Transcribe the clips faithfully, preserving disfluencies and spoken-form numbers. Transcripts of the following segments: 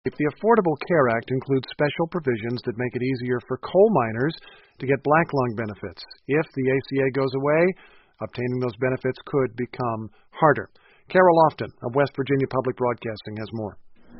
The Affordable Care Act includes special provisions that make it easier for coal miners to get black lung benefits. If the A C A goes away, obtaining those benefits could become harder. Carol Lofton of West Virginia Public Broadcasting has more.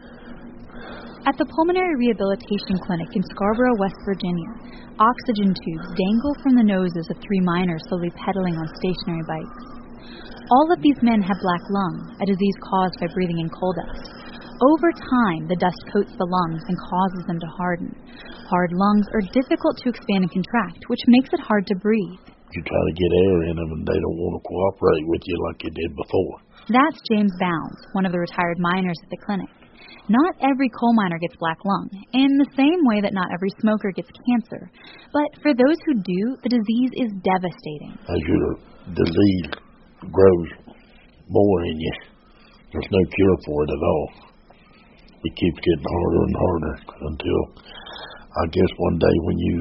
At the Pulmonary Rehabilitation Clinic in Scarborough, West Virginia, oxygen tubes dangle from the noses of three miners slowly pedaling on stationary bikes. All of these men have black lung, a disease caused by breathing in coal dust. Over time, the dust coats the lungs and causes them to harden. Hard lungs are difficult to expand and contract, which makes it hard to breathe. You try to get air in them and they don't want to cooperate with you like you did before. That's James Bounds, one of the retired miners at the clinic. Not every coal miner gets black lung, in the same way that not every smoker gets cancer. But for those who do, the disease is devastating. As your disease grows more in you, there's no cure for it at all. It keeps getting harder and harder until, I guess, one day when you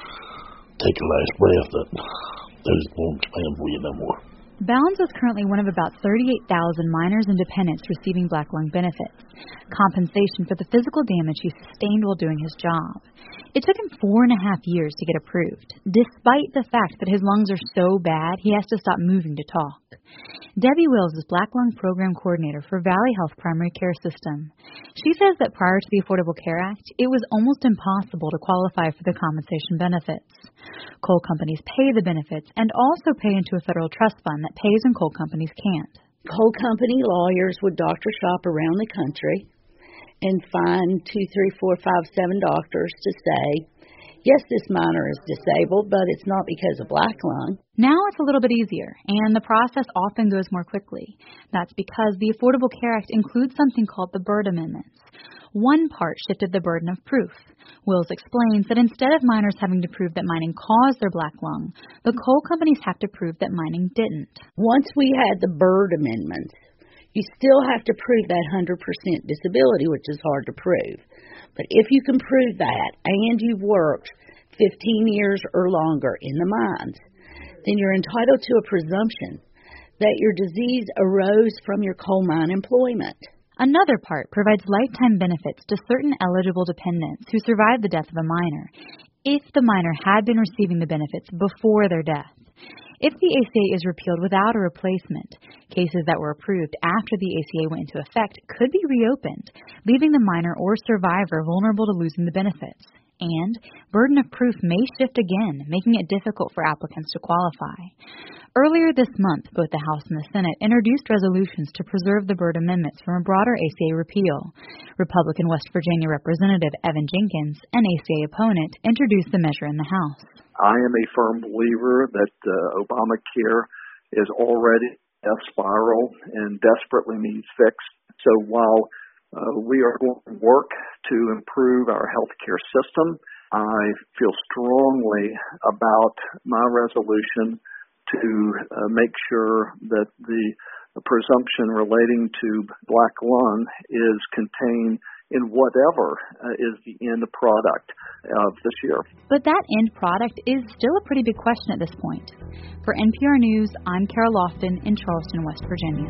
take a last breath, that those won't expand for you no more. Bounds is currently one of about thirty-eight thousand miners and dependents receiving black lung benefits, compensation for the physical damage he sustained while doing his job. It took him four and a half years to get approved, despite the fact that his lungs are so bad he has to stop moving to talk. Debbie Wills is Black Lung Program Coordinator for Valley Health Primary Care System. She says that prior to the Affordable Care Act, it was almost impossible to qualify for the compensation benefits. Coal companies pay the benefits and also pay into a federal trust fund that pays when coal companies can't. Coal company lawyers would doctor shop around the country and find two, three, four, five, seven doctors to say, yes, this miner is disabled, but it's not because of black lung. Now it's a little bit easier, and the process often goes more quickly. That's because the Affordable Care Act includes something called the Byrd Amendments. One part shifted the burden of proof. Wills explains that instead of miners having to prove that mining caused their black lung, the coal companies have to prove that mining didn't. Once we had the Byrd Amendments, you still have to prove that one hundred percent disability, which is hard to prove. But if you can prove that and you've worked fifteen years or longer in the mines, then you're entitled to a presumption that your disease arose from your coal mine employment. Another part provides lifetime benefits to certain eligible dependents who survived the death of a miner, if the miner had been receiving the benefits before their death. If the A C A is repealed without a replacement, cases that were approved after the A C A went into effect could be reopened, leaving the miner or survivor vulnerable to losing the benefits. And burden of proof may shift again, making it difficult for applicants to qualify. Earlier this month, both the House and the Senate introduced resolutions to preserve the Byrd Amendments from a broader A C A repeal. Republican West Virginia Representative Evan Jenkins, an A C A opponent, introduced the measure in the House. I am a firm believer that uh, Obamacare is already a spiral and desperately needs fixed. So while uh, we are going to work to improve our health care system, I feel strongly about my resolution to uh, make sure that the presumption relating to black lung is contained in whatever uh, is the end product of this year. But that end product is still a pretty big question at this point. For N P R News, I'm Carol Lofton in Charleston, West Virginia.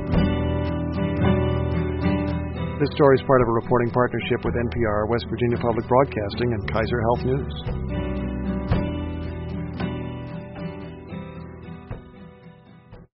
This story is part of a reporting partnership with N P R, West Virginia Public Broadcasting, and Kaiser Health News.